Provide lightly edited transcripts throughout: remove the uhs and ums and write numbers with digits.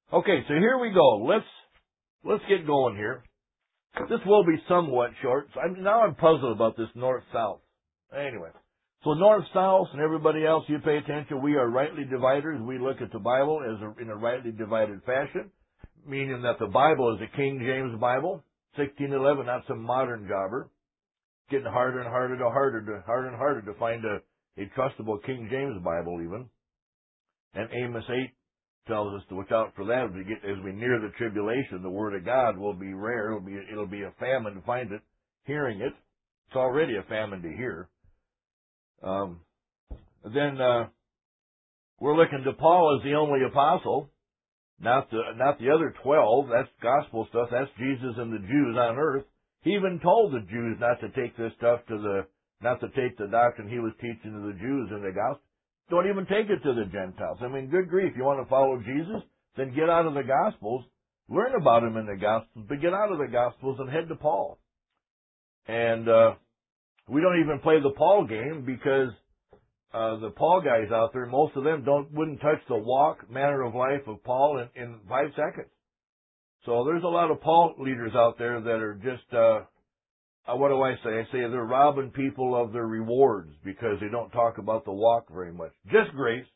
Okay, so here we go. Let's get going here. This will be somewhat short. So now I'm puzzled about this north-south. Anyway, so north-south and everybody else, you pay attention. We are rightly dividers. We look at the Bible in a rightly divided fashion, meaning that the Bible is a King James Bible, 1611, not some modern jobber. Getting harder and harder to find a trustable King James Bible even. And Amos 8 tells us to watch out for that as we near the tribulation. The Word of God will be rare. It'll be a famine to find it, hearing it. It's already a famine to hear. Then we're looking to Paul as the only apostle, not the other 12. That's gospel stuff. That's Jesus and the Jews on earth. He even told the Jews not to take this stuff not to take the doctrine he was teaching to the Jews in the gospel. Don't even take it to the Gentiles. I mean, good grief. You want to follow Jesus? Then get out of the Gospels. Learn about him in the Gospels, but get out of the Gospels and head to Paul. And we don't even play the Paul game because the Paul guys out there, most of them wouldn't touch the walk, manner of life of Paul in 5 seconds. So there's a lot of Paul leaders out there that are just, what do I say? I say they're robbing people of their rewards because they don't talk about the walk very much. Just grace.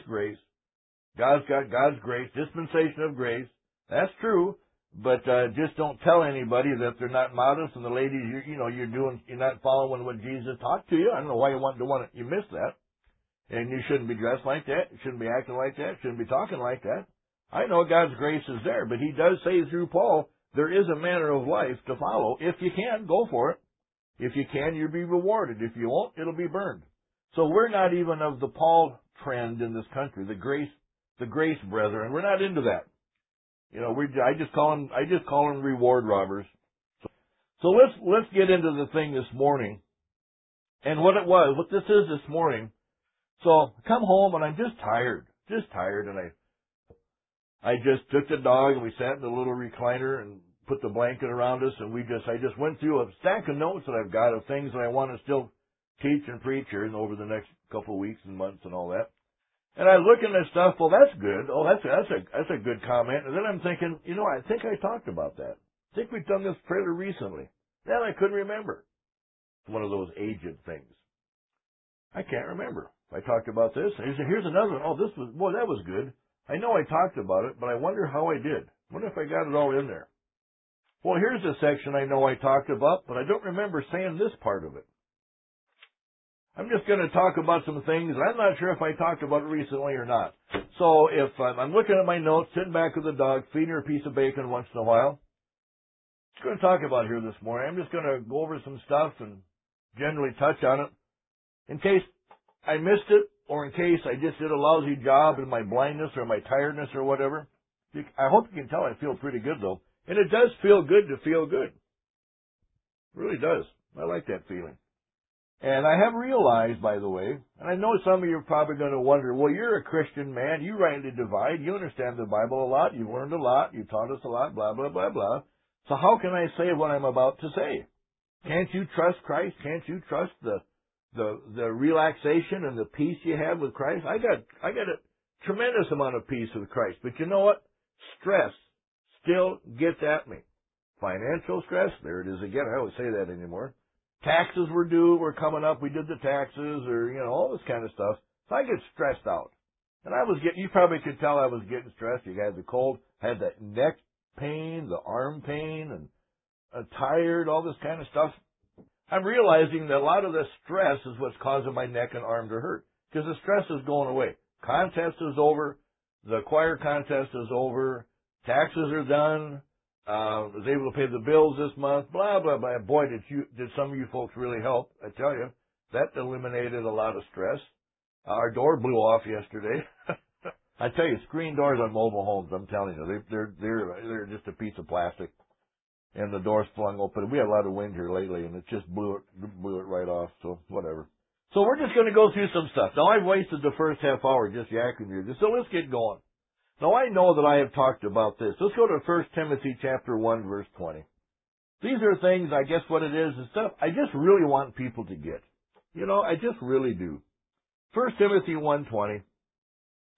God's got God's grace, dispensation of grace. That's true. But just don't tell anybody that they're not modest and the ladies, you're not following what Jesus taught to you. I don't know why you missed that. And you shouldn't be dressed like that. You shouldn't be acting like that. You shouldn't be talking like that. I know God's grace is there, but he does say through Paul, there is a manner of life to follow. If you can, go for it. If you can, you'll be rewarded. If you won't, it'll be burned. So we're not even of the Paul trend in this country, the grace brethren. We're not into that. I just call them reward robbers. So let's get into the thing this morning. And what this is this morning. So I come home and I'm just tired, and I just took the dog and we sat in the little recliner and put the blanket around us, and I just went through a stack of notes that I've got of things that I want to still teach and preach here over the next couple of weeks and months and all that. And I was looking at stuff. Well, that's good. Oh, that's a good comment. And then I'm thinking, I think I talked about that. I think we've done this fairly recently. Then I couldn't remember. It's one of those aged things. I can't remember. I talked about this. Here's another one. Oh, that was good. I know I talked about it, but I wonder how I did. I wonder if I got it all in there. Well, here's a section I know I talked about, but I don't remember saying this part of it. I'm just going to talk about some things, and I'm not sure if I talked about it recently or not. So if I'm looking at my notes, sitting back with the dog, feeding her a piece of bacon once in a while, I'm going to talk about here this morning. I'm just going to go over some stuff and generally touch on it in case I missed it or in case I just did a lousy job in my blindness or my tiredness or whatever. I hope you can tell I feel pretty good, though. And it does feel good to feel good. It really does. I like that feeling. And I have realized, by the way, and I know some of you are probably going to wonder, well, you're a Christian man. You rightly divide. You understand the Bible a lot. You've learned a lot. You taught us a lot, blah, blah, blah, blah. So how can I say what I'm about to say? Can't you trust Christ? Can't you trust the relaxation and the peace you have with Christ? I got a tremendous amount of peace with Christ. But you know what? Stress still gets at me. Financial stress, there it is again. I don't say that anymore. Taxes were due, we're coming up, we did the taxes, or, all this kind of stuff. So I get stressed out. And you probably could tell I was getting stressed. You had the cold, had that neck pain, the arm pain, and tired, all this kind of stuff. I'm realizing that a lot of the stress is what's causing my neck and arm to hurt. Because the stress is going away. Contest is over. The choir contest is over. Taxes are done. Was able to pay the bills this month. Blah, blah, blah. Boy, did some of you folks really help. I tell you, that eliminated a lot of stress. Our door blew off yesterday. I tell you, screen doors on mobile homes, I'm telling you, they're just a piece of plastic. And the door's flung open. We had a lot of wind here lately, and it just blew it right off. So whatever. So we're just going to go through some stuff. Now, I've wasted the first half hour just yakking here. So let's get going. Now, I know that I have talked about this. Let's go to 1 Timothy chapter 1, verse 20. These are things, I guess what it is stuff I just really want people to get. I just really do. 1 Timothy 1:20.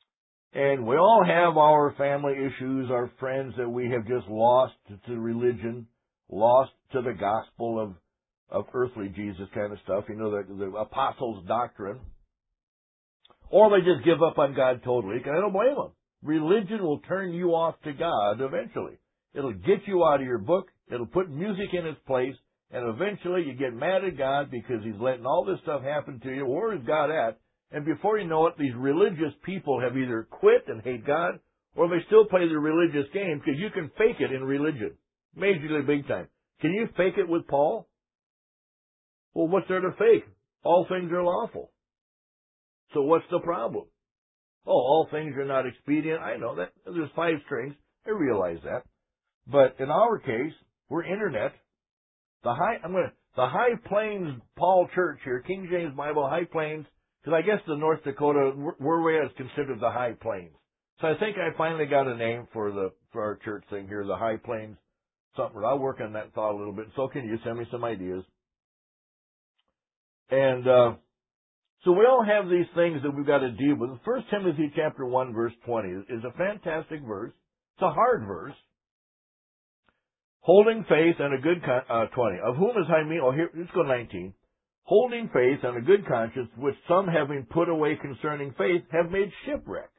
And we all have our family issues, our friends that we have just lost to religion, lost to the gospel of earthly Jesus kind of stuff, the apostles' doctrine. Or they just give up on God totally, and I don't blame them. Religion will turn you off to God eventually. It'll get you out of your book, it'll put music in its place, and eventually you get mad at God because He's letting all this stuff happen to you. Where is God at? And before you know it, these religious people have either quit and hate God, or they still play the religious game, because you can fake it in religion. Majorly big time. Can you fake it with Paul? Well, what's there to fake? All things are lawful. So what's the problem? Oh, all things are not expedient. I know that. There's 5 strings. I realize that. But in our case, we're internet. The High Plains Paul Church here, King James Bible, High Plains, because I guess the North Dakota, where we are is considered the High Plains. So I think I finally got a name for our church thing here, the High Plains something. I'll work on that thought a little bit. So can you send me some ideas? And so we all have these things that we've got to deal with. 1 Timothy chapter 1, verse 20 is a fantastic verse. It's a hard verse. Holding faith and a good 20. Of whom is Hymenaeus? Oh, here, let's go 19. Holding faith and a good conscience, which some having put away concerning faith, have made shipwreck.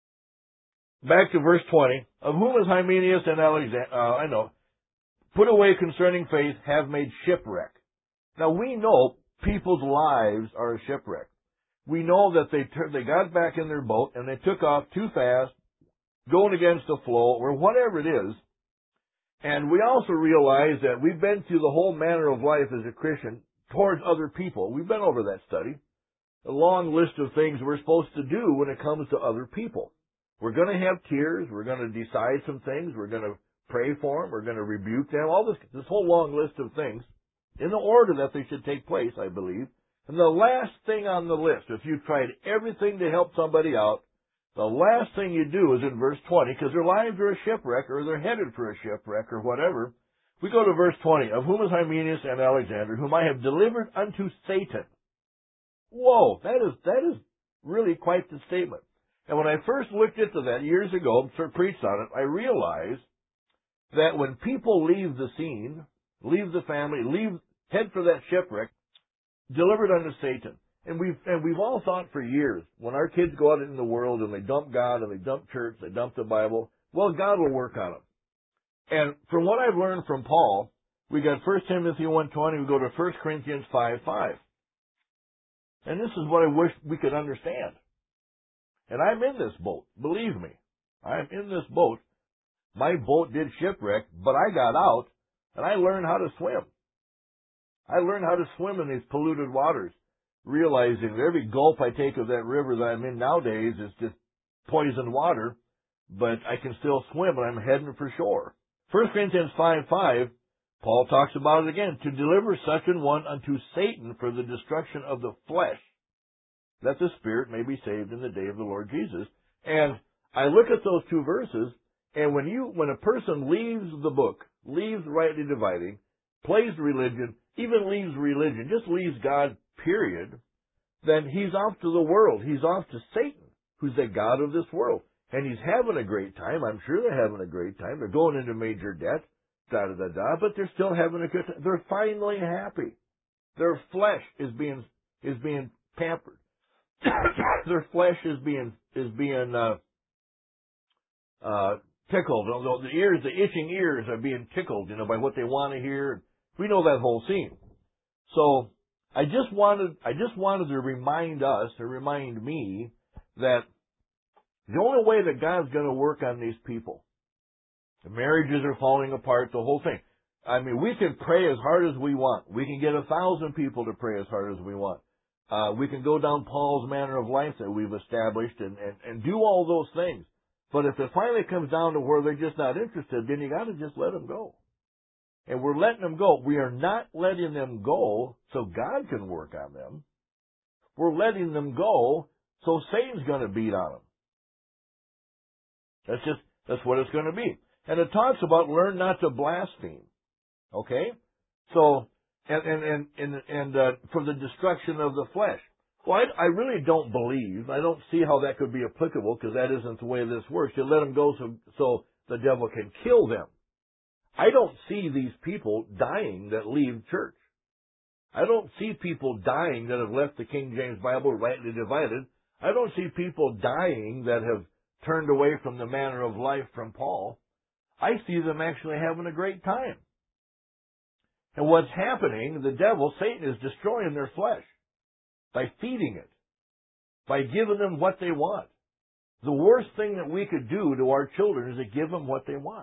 Back to verse 20. Of whom is Hymenaeus and Alexander? Put away concerning faith, have made shipwreck. Now we know people's lives are a shipwreck. We know that they got back in their boat and they took off too fast, going against the flow, or whatever it is. And we also realize that we've been through the whole manner of life as a Christian towards other people. We've been over that study. A long list of things we're supposed to do when it comes to other people. We're going to have tears. We're going to decide some things. We're going to pray for them. We're going to rebuke them. All this whole long list of things in the order that they should take place, I believe. And the last thing on the list, if you've tried everything to help somebody out, the last thing you do is in verse 20, because their lives are a shipwreck, or they're headed for a shipwreck, or whatever. We go to verse 20, of whom is Hymenaeus and Alexander, whom I have delivered unto Satan. Whoa, that is really quite the statement. And when I first looked into that years ago, preached on it, I realized that when people leave the scene, leave the family, head for that shipwreck, delivered unto Satan. And we've all thought for years, when our kids go out in the world and they dump God and they dump church, they dump the Bible, well, God will work on them. And from what I've learned from Paul, we got 1 Timothy 1:20, we go to 1 Corinthians 5:5. And this is what I wish we could understand. And I'm in this boat, believe me. I'm in this boat. My boat did shipwreck, but I got out and I learned how to swim. I learned how to swim in these polluted waters, realizing that every gulp I take of that river that I'm in nowadays is just poisoned water, but I can still swim and I'm heading for shore. 1 Corinthians 5:5, Paul talks about it again, to deliver such an one unto Satan for the destruction of the flesh, that the spirit may be saved in the day of the Lord Jesus. And I look at those two verses, and when a person leaves the book, leaves rightly dividing, plays religion, even leaves religion, just leaves God, period, then he's off to the world. He's off to Satan, who's the god of this world. And he's having a great time. I'm sure they're having a great time. They're going into major debt, but they're still having a good time. They're finally happy. Their flesh is being pampered. Their flesh is being tickled. The itching ears are being tickled, by what they want to hear. We know that whole scene. So I just wanted to remind me that the only way that God's going to work on these people, the marriages are falling apart, the whole thing. I mean, we can pray as hard as we want. We can get 1,000 people to pray as hard as we want. We can go down Paul's manner of life that we've established and do all those things. But if it finally comes down to where they're just not interested, then you got to just let them go. And we're letting them go. We are not letting them go so God can work on them. We're letting them go so Satan's going to beat on them. That's what it's going to be. And it talks about learn not to blaspheme. Okay? So, and for the destruction of the flesh. Well, I really don't believe, I don't see how that could be applicable because that isn't the way this works. You let them go so the devil can kill them. I don't see these people dying that leave church. I don't see people dying that have left the King James Bible rightly divided. I don't see people dying that have turned away from the manner of life from Paul. I see them actually having a great time. And what's happening, the devil, Satan, is destroying their flesh by feeding it, by giving them what they want. The worst thing that we could do to our children is to give them what they want.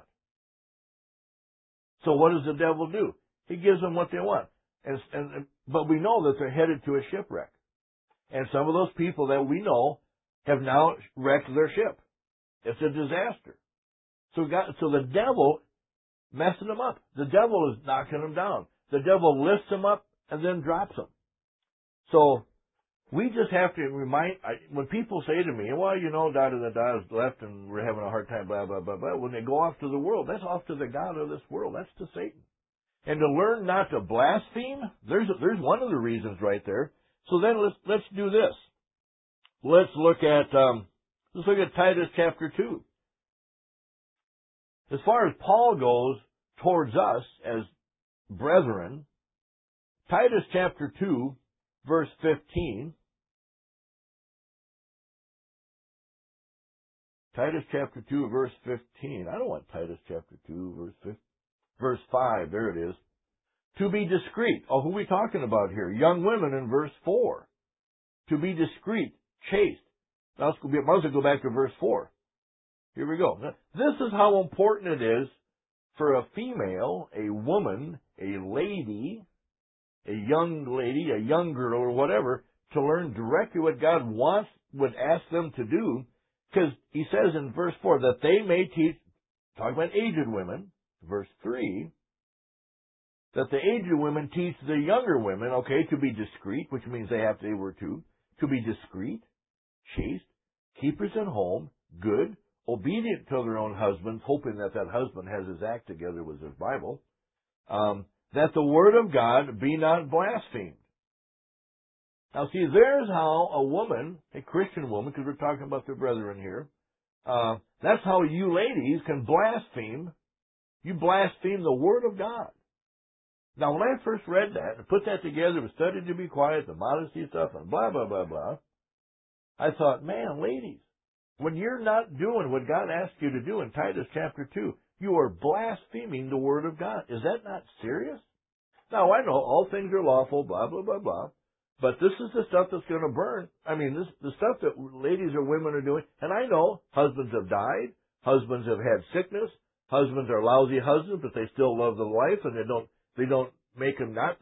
So what does the devil do? He gives them what they want. But we know that they're headed to a shipwreck. And some of those people that we know have now wrecked their ship. It's a disaster. So the devil messing them up. The devil is knocking them down. The devil lifts them up and then drops them. So we just have to when people say to me, well, da-da-da-da is left and we're having a hard time, blah, blah, blah, blah. When they go off to the world, that's off to the god of this world. That's to Satan. And to learn not to blaspheme, there's one of the reasons right there. So then let's do this. Let's look at Titus chapter 2. As far as Paul goes towards us as brethren, Titus chapter 2, verse 15. Titus chapter 2, verse 15. I don't want Titus chapter 2, verse 5. There it is. To be discreet. Oh, who are we talking about here? Young women in verse 4. To be discreet, chaste. Now, might as well go back to verse 4. Here we go. This is how important it is for a female, a woman, a lady, a young girl, or whatever, to learn directly what God would ask them to do. Because he says in verse 4 that they may teach, talking about aged women, verse 3, that the aged women teach the younger women, to be discreet, which means they were to be discreet, chaste, keepers at home, good, obedient to their own husbands, hoping that husband has his act together with his Bible, that the word of God be not blasphemed. Now see, there's how a woman, a Christian woman, because we're talking about the brethren here, that's how you ladies can blaspheme. You blaspheme the word of God. Now when I first read that and put that together with study to be quiet, the modesty stuff, and blah, blah, blah, blah, I thought, man, ladies, when you're not doing what God asked you to do in Titus chapter 2, you are blaspheming the word of God. Is that not serious? Now, I know all things are lawful, blah, blah, blah, blah, but this is the stuff that's going to burn. I mean, the stuff that ladies or women are doing, and I know husbands have died, husbands have had sickness, husbands are lousy husbands, but they still love the wife, and they don't make them not,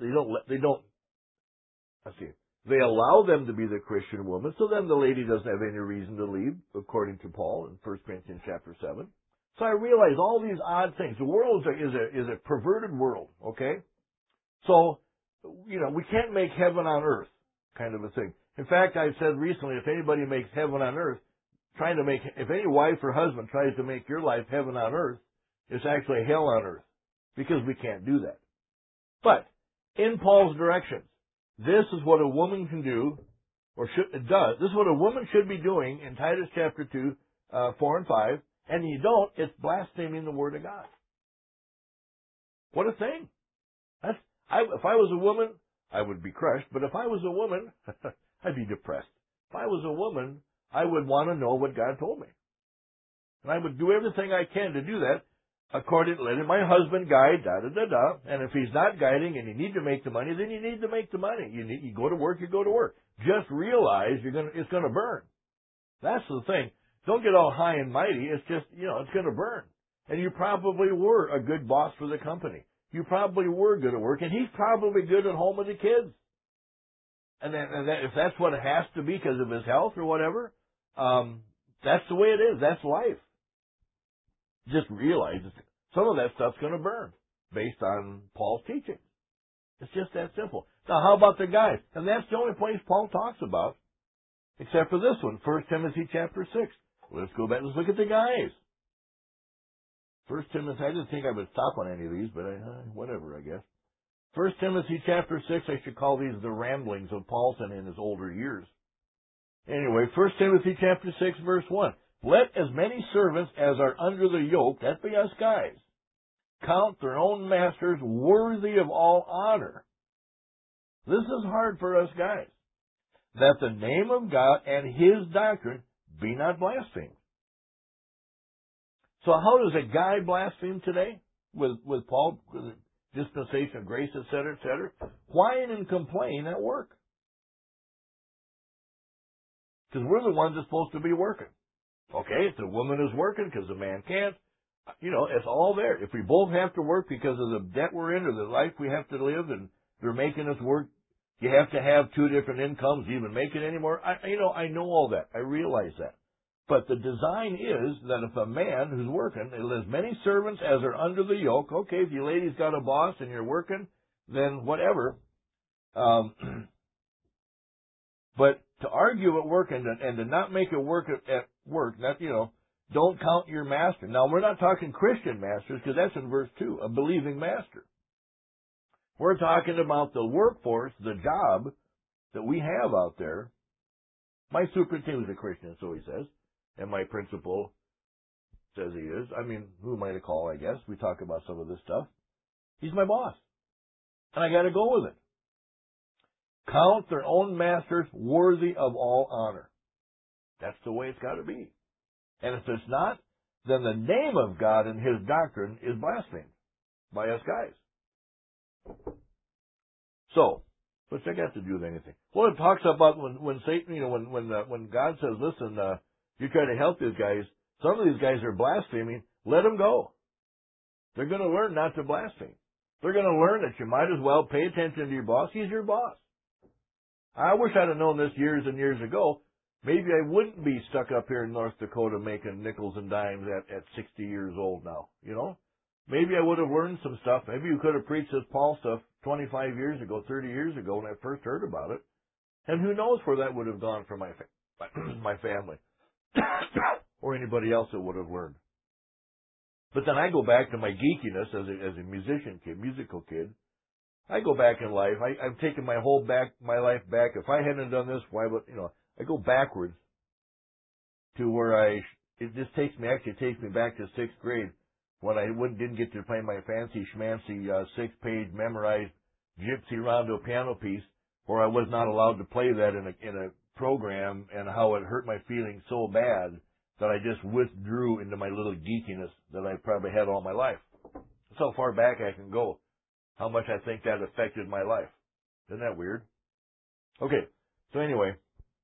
they allow them to be the Christian woman, so then the lady doesn't have any reason to leave, according to Paul in 1 Corinthians chapter 7. So I realize all these odd things. The world is a perverted world, okay? So, we can't make heaven on earth kind of a thing. In fact, I've said recently, if anybody makes heaven on earth, if any wife or husband tries to make your life heaven on earth, it's actually hell on earth, because we can't do that. But, in Paul's directions, this is what a woman can do, does. This is what a woman should be doing in Titus chapter 2, 4 and 5, and you don't, it's blaspheming the word of God. What a thing. If I was a woman, I would be crushed, but if I was a woman, I'd be depressed. If I was a woman, I would want to know what God told me. And I would do everything I can to do that, letting my husband guide, da-da-da-da, and if he's not guiding and you need to make the money, then you need to make the money. You go to work, you go to work. Just realize it's going to burn. That's the thing. Don't get all high and mighty. It's just, it's going to burn. And you probably were a good boss for the company. You probably were good at work, and he's probably good at home with the kids. And if that's what it has to be because of his health or whatever, that's the way it is. That's life. Just realize some of that stuff's going to burn based on Paul's teaching. It's just that simple. Now, how about the guys? And that's the only place Paul talks about, except for this one, 1 Timothy chapter 6. Let's go back. Let's look at the guys. 1 Timothy, I didn't think I would stop on any of these, but whatever, I guess. 1 Timothy chapter 6, I should call these the ramblings of Paulson in his older years. Anyway, 1 Timothy chapter 6, verse 1. Let as many servants as are under the yoke, that be us guys, count their own masters worthy of all honor. This is hard for us guys. That the name of God and His doctrine be not blasphemed. So how does a guy blaspheme today? With Paul, with the dispensation of grace, etc., etc.? Whine and complain at work. Because we're the ones that's supposed to be working. Okay, if the woman is working because the man can't, it's all there. If we both have to work because of the debt we're in or the life we have to live and they're making us work, you have to have two different incomes to even make it anymore. I know all that. I realize that. But the design is that if a man who's working, as many servants as are under the yoke, okay, if you ladies got a boss and you're working, then whatever. But to argue at work and to not make it work at work, don't count your master. Now, we're not talking Christian masters because that's in verse 2, a believing master. We're talking about the workforce, the job that we have out there. My superintendent is a Christian, so he says, and my principal says he is. I mean, who am I to call, I guess? We talk about some of this stuff. He's my boss, and I got to go with it. Count their own masters worthy of all honor. That's the way it's got to be. And if it's not, then the name of God and His doctrine is blasphemed by us guys. So, what's that got to do with anything? Well, it talks about when Satan, when God says, listen, you try to help these guys, some of these guys are blaspheming, let them go. They're going to learn not to blaspheme. They're going to learn that you might as well pay attention to your boss. He's your boss. I wish I'd have known this years and years ago. Maybe I wouldn't be stuck up here in North Dakota making nickels and dimes at 60 years old now, Maybe I would have learned some stuff. Maybe you could have preached this Paul stuff 25 years ago, 30 years ago when I first heard about it. And who knows where that would have gone for my family or anybody else that would have learned. But then I go back to my geekiness as a musical kid. I go back in life. I've taken my life back. If I hadn't done this, why would, I go backwards to where it just takes me back to 6th grade when I didn't get to play my fancy schmancy 6-page memorized Gypsy Rondo piano piece, where I was not allowed to play that in a program, and how it hurt my feelings so bad that I just withdrew into my little geekiness that I probably had all my life. That's how far back I can go. How much I think that affected my life. Isn't that weird? Okay, so anyway,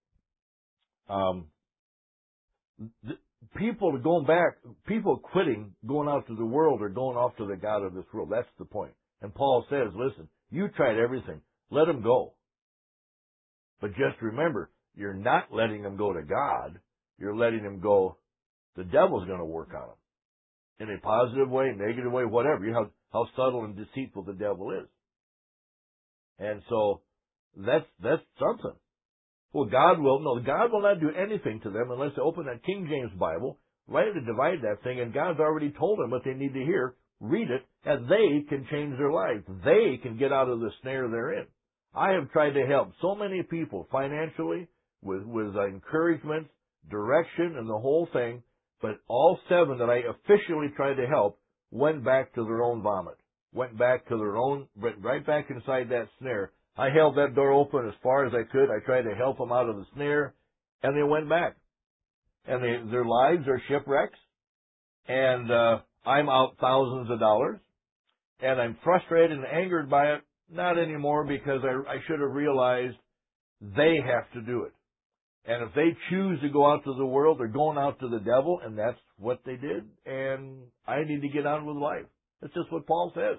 people quitting, going out to the world or going off to the God of this world. That's the point. And Paul says, listen, you tried everything. Let them go. But just remember, you're not letting them go to God. You're letting them go. The devil's going to work on them. In a positive way, negative way, whatever. You know how subtle and deceitful the devil is. And so, that's something. Well, God will not do anything to them unless they open that King James Bible, rightly divide that thing, and God's already told them what they need to hear, read it, and they can change their lives. They can get out of the snare they're in. I have tried to help so many people financially, with encouragement, direction, and the whole thing, but all 7 that I officially tried to help went back to their own vomit, went right back inside that snare. I held that door open as far as I could. I tried to help them out of the snare, and they went back. And their lives are shipwrecks, and I'm out thousands of dollars, and I'm frustrated and angered by it. Not anymore, because I should have realized they have to do it. And if they choose to go out to the world, they're going out to the devil, and that's what they did, and I need to get on with life. That's just what Paul says.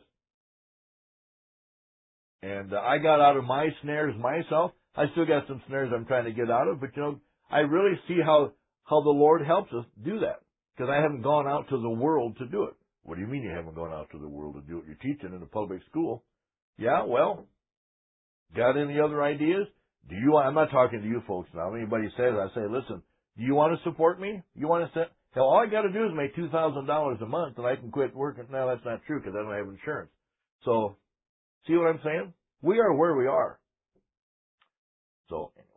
And I got out of my snares myself. I still got some snares I'm trying to get out of, but I really see how the Lord helps us do that, because I haven't gone out to the world to do it. What do you mean you haven't gone out to the world to do it? You're teaching in a public school. Yeah, well, got any other ideas? I'm not talking to you folks now. If anybody says, I say, listen, do you want to support me? You want to hell, all I got to do is make $2,000 a month and I can quit working. No, that's not true, because I don't have insurance. So See what I'm saying? We are where we are. So, anyway.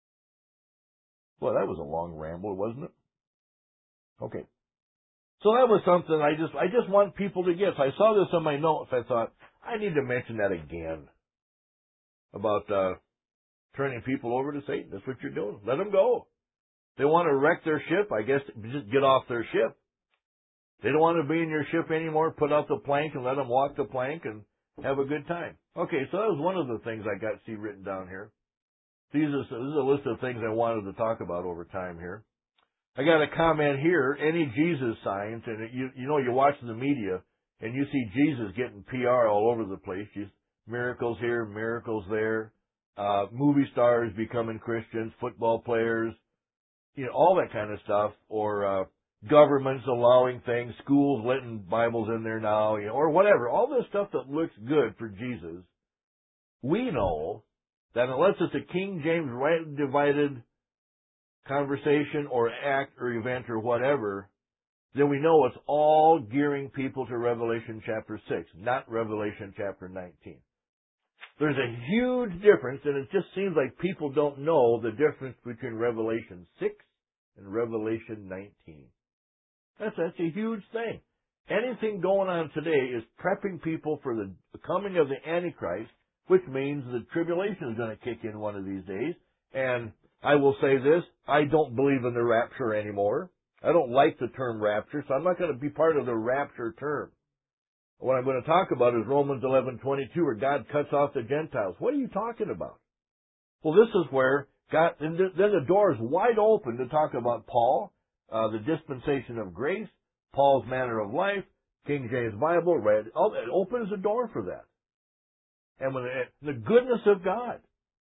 Well, that was a long ramble, wasn't it? Okay. So that was something I just want people to get. So I saw this on my notes. I thought, I need to mention that again. About turning people over to Satan. That's what you're doing. Let them go. They want to wreck their ship, I guess just get off their ship. They don't want to be in your ship anymore. Put out the plank and let them walk the plank and have a good time. Okay, so that was one of the things I got written down here. This is a list of things I wanted to talk about over time here. I got a comment here, any Jesus signs, and you watch the media, and you see Jesus getting PR all over the place. Miracles here, miracles there, movie stars becoming Christians, football players, all that kind of stuff, or governments allowing things, schools letting Bibles in there now, or whatever. All this stuff that looks good for Jesus, we know that unless it's a King James rightly divided conversation or act or event or whatever, then we know it's all gearing people to Revelation chapter 6, not Revelation chapter 19. There's a huge difference, and it just seems like people don't know the difference between Revelation 6 and Revelation 19. That's a huge thing. Anything going on today is prepping people for the coming of the Antichrist, which means the tribulation is going to kick in one of these days. And I will say this, I don't believe in the rapture anymore. I don't like the term rapture, so I'm not going to be part of the rapture term. What I'm going to talk about is Romans 11:22, where God cuts off the Gentiles. What are you talking about? Well, this is where God, and then the door is wide open to talk about Paul, the dispensation of grace, Paul's manner of life, King James Bible, it opens the door for that. And when the goodness of God,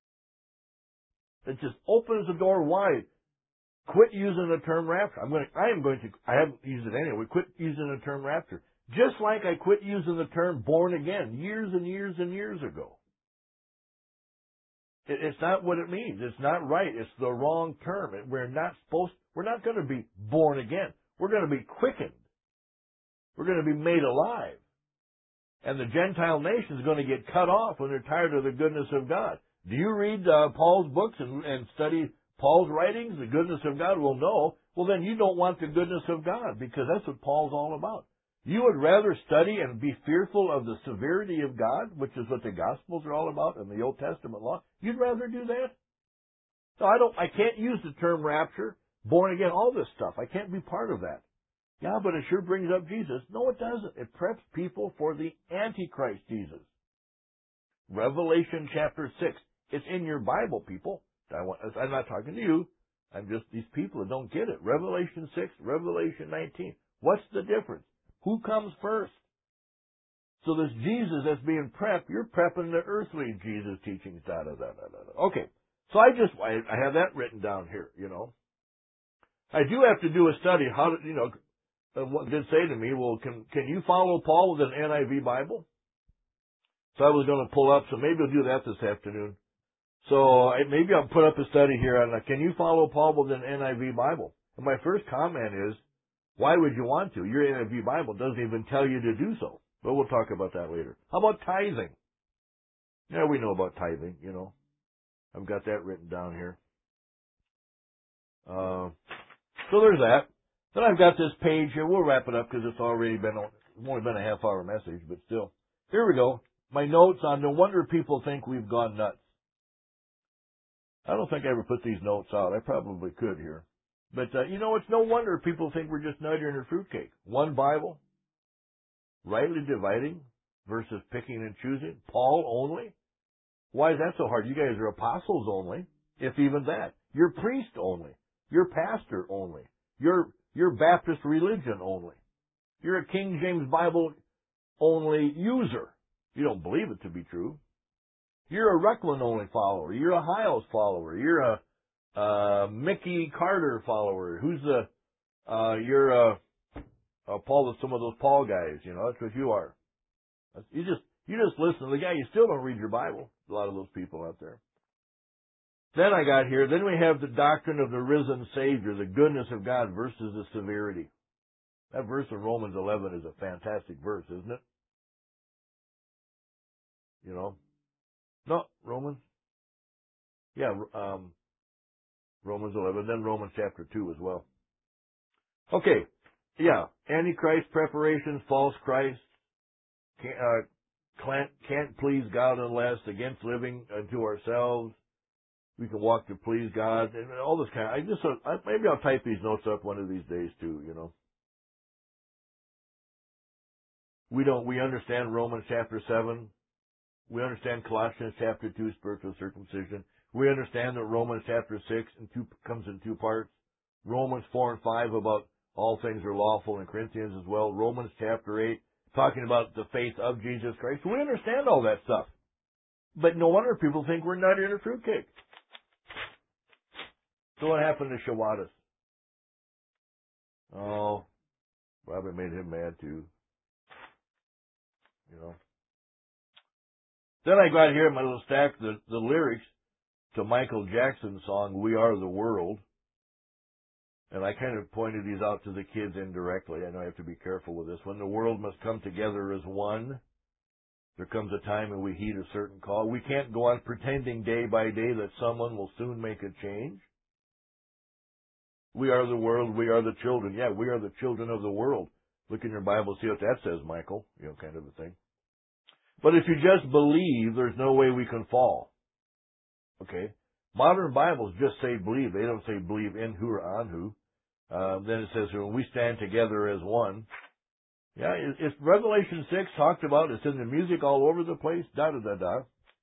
it just opens the door wide. Quit using the term rapture. I haven't used it anyway. Quit using the term rapture. Just like I quit using the term born again years and years and years ago. It's not what it means. It's not right. It's the wrong term. We're not going to be born again. We're going to be quickened. We're going to be made alive. And the Gentile nation is going to get cut off when they're tired of the goodness of God. Do you read Paul's books and study Paul's writings, the goodness of God? Well, no. Well, then you don't want the goodness of God, because that's what Paul's all about. You would rather study and be fearful of the severity of God, which is what the Gospels are all about and the Old Testament law. You'd rather do that? No, I can't use the term rapture, born again, all this stuff. I can't be part of that. Yeah, but it sure brings up Jesus. No, it doesn't. It preps people for the Antichrist Jesus. Revelation chapter 6. It's in your Bible, people. I'm not talking to you. I'm just these people that don't get it. Revelation 6, Revelation 19. What's the difference? Who comes first? So this Jesus that's being prepped, you're prepping the earthly Jesus teachings, Okay. So I have that written down here, I do have to do a study. What did say to me, well, can you follow Paul with an NIV Bible? So I was going to pull up, so maybe I'll do that this afternoon. So maybe I'll put up a study here on, can you follow Paul with an NIV Bible? And my first comment is, why would you want to? Your NIV Bible doesn't even tell you to do so. But we'll talk about that later. How about tithing? Yeah, we know about tithing, I've got that written down here. So there's that. Then I've got this page here. We'll wrap it up because it's only been a half-hour message, but still. Here we go. My notes on no wonder people think we've gone nuts. I don't think I ever put these notes out. I probably could here. But, it's no wonder people think we're just nuttier in a fruitcake. One Bible, rightly dividing versus picking and choosing. Paul only? Why is that so hard? You guys are apostles only, if even that. You're priest only. You're pastor only. You're Baptist religion only. You're a King James Bible only user. You don't believe it to be true. You're a Recklin only follower. You're a Hiles follower. You're a Mickey Carter follower. You're Paul, some of those Paul guys, that's what you are. You just listen to the guy. You still don't read your Bible. A lot of those people out there. Then we have the doctrine of the risen Savior, the goodness of God versus the severity. That verse in Romans 11 is a fantastic verse, isn't it? you know. No, Romans. Yeah, Romans 11, then Romans chapter 2 as well. Okay, yeah, Antichrist preparations, false Christ, can't please God unless against living unto ourselves. We can walk to please God, and all this kind of, maybe I'll type these notes up one of these days too, you know. We understand Romans chapter 7. We understand Colossians chapter 2, spiritual circumcision. We understand that Romans chapter 6 comes in two parts. Romans 4 and 5 about all things are lawful, and Corinthians as well. Romans chapter 8 talking about the faith of Jesus Christ. We understand all that stuff. But no wonder people think we're nutty in a fruitcake. So what happened to Shawadas? Oh, probably made him mad too. You know. Then I got here in my little stack the lyrics to Michael Jackson's song, We Are the World. And I kind of pointed these out to the kids indirectly. I know I have to be careful with this. When the world must come together as one, there comes a time when we heed a certain call. We can't go on pretending day by day that someone will soon make a change. We are the world, we are the children. Yeah, we are the children of the world. Look in your Bible, see what that says, Michael. You know, kind of a thing. But if you just believe, there's no way we can fall. Okay? Modern Bibles just say believe. They don't say believe in who or on who. Then it says when we stand together as one. Yeah, it's Revelation 6 talked about. It's in the music all over the place. Da-da-da-da.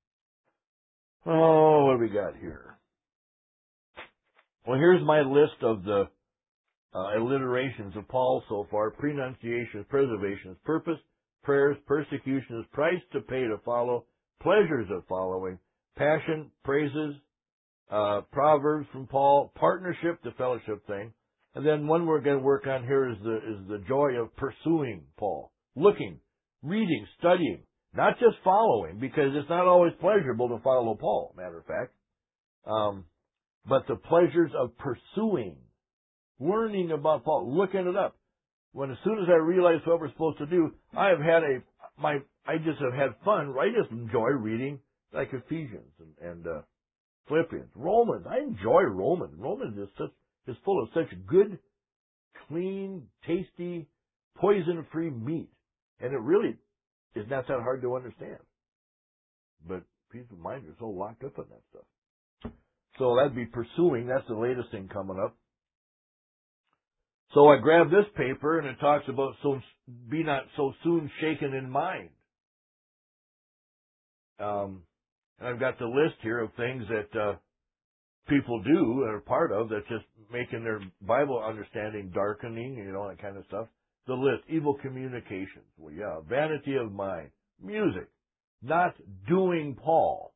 Oh, what do we got here? Well, here's my list of the alliterations of Paul so far. Prenunciations, preservations, purpose, prayers, persecutions, price to pay to follow, pleasures of following, passion, praises, Proverbs from Paul, partnership, the fellowship thing. And then one we're going to work on here is the joy of pursuing Paul. Looking, reading, studying, not just following, because it's not always pleasurable to follow Paul, matter of fact. But the pleasures of pursuing, learning about Paul, looking it up. When as soon as I realized what we're supposed to do, I just have had fun. I just enjoy reading like Ephesians and Philippians, Romans. I enjoy Romans. Romans is full of such good, clean, tasty, poison-free meat, and it really is not that hard to understand. But people's minds are so locked up in that stuff. So that'd be pursuing. That's the latest thing coming up. So I grabbed this paper, and it talks about be not so soon shaken in mind. And I've got the list here of things that people do and are part of that's just making their Bible understanding darkening, you know, that kind of stuff. The list, evil communications. Well, yeah, vanity of mind, music, not doing Paul,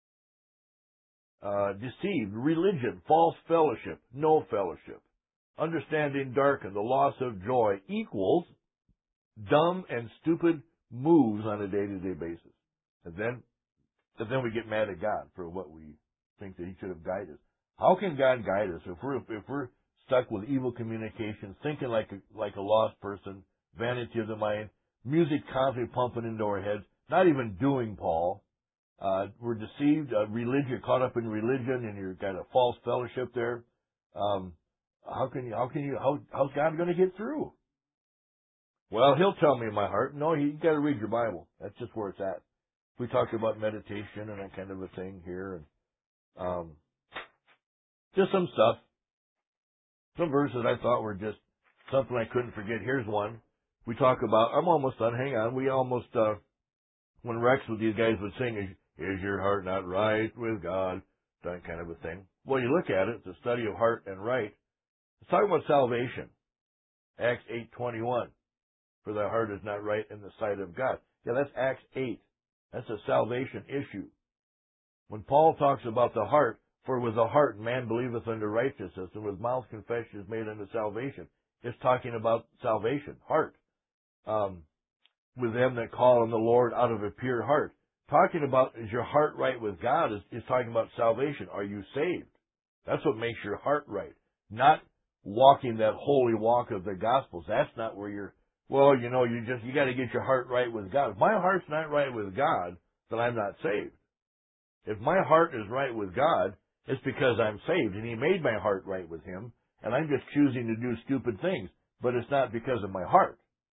deceived, religion, false fellowship, no fellowship. Understanding darkened, the loss of joy equals dumb and stupid moves on a day-to-day basis. And then we get mad at God for what we think that He should have guided us. How can God guide us if we're stuck with evil communications, thinking like a lost person, vanity of the mind, music constantly pumping into our heads, not even doing Paul? We're deceived, religion, caught up in religion, and you've got a false fellowship there. How's God going to get through? Well, He'll tell me in my heart. No, you got to read your Bible. That's just where it's at. We talked about meditation and that kind of a thing here, and just some stuff. Some verses I thought were just something I couldn't forget. Here's one. We talk about. I'm almost done. Hang on. We almost when Rex with these guys would sing, "Is your heart not right with God?" That kind of a thing. Well, you look at it, the study of heart and right. It's talking about salvation. Acts 8:21. For thy heart is not right in the sight of God. Yeah, that's Acts 8. That's a salvation issue. When Paul talks about the heart, for with the heart man believeth unto righteousness, and with mouth confession is made unto salvation. It's talking about salvation, heart. With them that call on the Lord out of a pure heart. Talking about, is your heart right with God, is talking about salvation. Are you saved? That's what makes your heart right. Not walking that holy walk of the Gospels. That's not where you're, well, you got to get your heart right with God. If my heart's not right with God, then I'm not saved. If my heart is right with God, it's because I'm saved, and He made my heart right with Him, and I'm just choosing to do stupid things, but it's not because of my heart.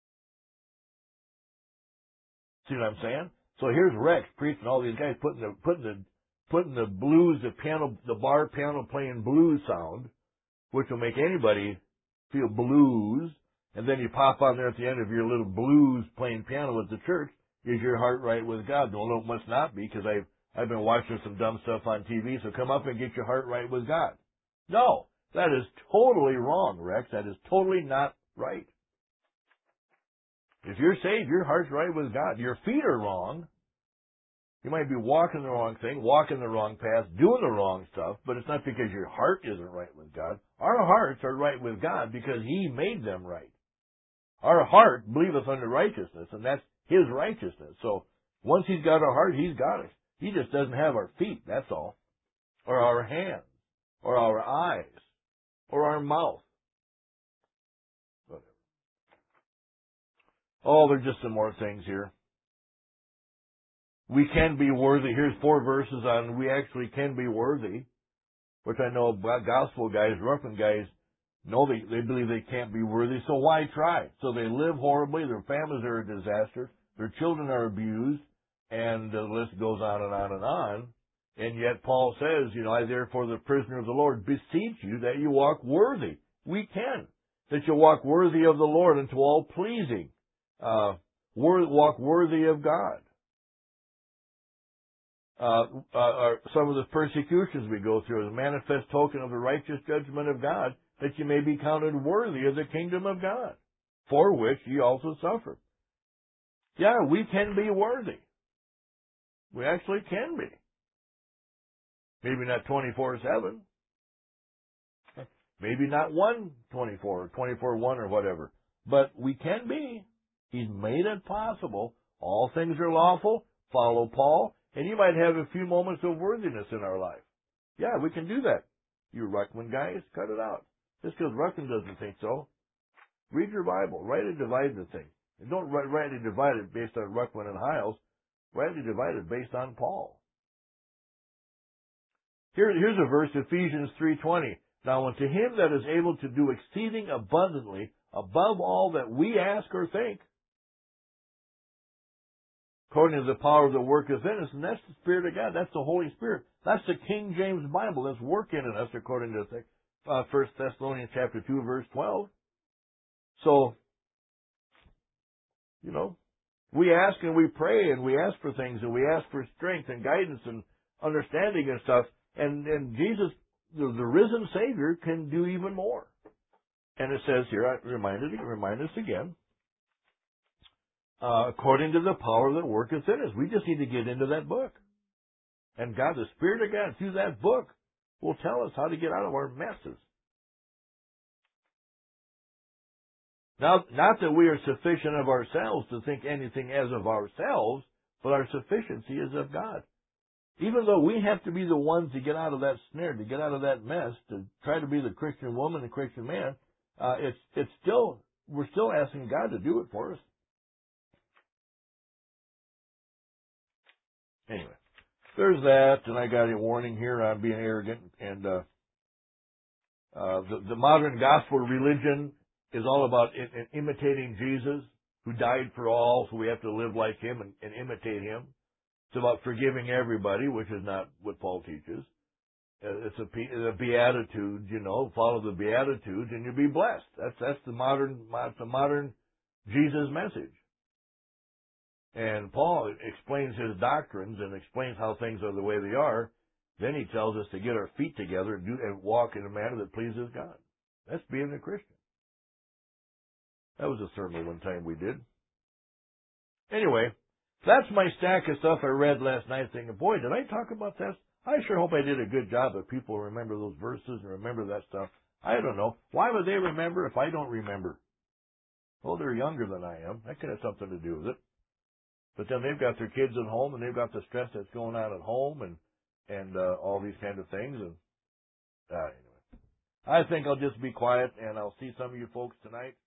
See what I'm saying? So here's Rex preaching, all these guys putting the blues, the bar piano playing blues sound, which will make anybody feel blues, and then you pop on there at the end of your little blues playing piano at the church. Is your heart right with God? No, it must not be, because I've been watching some dumb stuff on TV, so come up and get your heart right with God. No, that is totally wrong, Rex. That is totally not right. If you're saved, your heart's right with God. Your feet are wrong. You might be walking the wrong thing, walking the wrong path, doing the wrong stuff, but it's not because your heart isn't right with God. Our hearts are right with God because He made them right. Our heart believeth unto righteousness, and that's His righteousness. So once He's got our heart, He's got us. He just doesn't have our feet, that's all. Or our hands, or our eyes, or our mouth. Oh, there's just some more things here. We can be worthy. Here's 4 verses on we actually can be worthy, which I know gospel guys, roughing guys, know they believe they can't be worthy, so why try? So they live horribly, their families are a disaster, their children are abused, and the list goes on and on and on. And yet Paul says, I therefore, the prisoner of the Lord, beseech you that you walk worthy. We can. That you walk worthy of the Lord unto all pleasing. Walk worthy of God. Some of the persecutions we go through is a manifest token of the righteous judgment of God, that you may be counted worthy of the kingdom of God, for which ye also suffer. Yeah, we can be worthy. We actually can be. Maybe not 24/7. Maybe not 1:24 or 24/1 or whatever. But we can be. He's made it possible. All things are lawful. Follow Paul. And you might have a few moments of worthiness in our life. Yeah, we can do that. You Ruckman guys, cut it out. Just because Ruckman doesn't think so. Read your Bible. Rightly divide the thing. And don't rightly divide it based on Ruckman and Hiles. Rightly divide it based on Paul. Here's a verse, Ephesians 3:20. Now unto Him that is able to do exceeding abundantly above all that we ask or think, according to the power that worketh in us, and that's the Spirit of God. That's the Holy Spirit. That's the King James Bible that's working in us, according to 1 Thessalonians chapter 2, verse 12. So, we ask and we pray and we ask for things and we ask for strength and guidance and understanding and stuff. And Jesus, the risen Savior, can do even more. And it says here, I remind us again, according to the power that worketh in us. We just need to get into that book. And God, the Spirit of God, through that book, will tell us how to get out of our messes. Now, not that we are sufficient of ourselves to think anything as of ourselves, but our sufficiency is of God. Even though we have to be the ones to get out of that snare, to get out of that mess, to try to be the Christian woman, the Christian man, we're still asking God to do it for us. Anyway, there's that, and I got a warning here on being arrogant. And the modern gospel religion is all about imitating Jesus, who died for all, so we have to live like Him and imitate Him. It's about forgiving everybody, which is not what Paul teaches. It's a beatitude, follow the beatitudes and you'll be blessed. That's the modern Jesus message. And Paul explains his doctrines and explains how things are the way they are. Then he tells us to get our feet together and walk in a manner that pleases God. That's being a Christian. That was a sermon one time we did. Anyway, that's my stack of stuff I read last night thinking, boy, did I talk about that? I sure hope I did a good job if people remember those verses and remember that stuff. I don't know. Why would they remember if I don't remember? Well, they're younger than I am. That could have something to do with it. But then they've got their kids at home, and they've got the stress that's going on at home, and all these kind of things. And anyway, I think I'll just be quiet, and I'll see some of you folks tonight.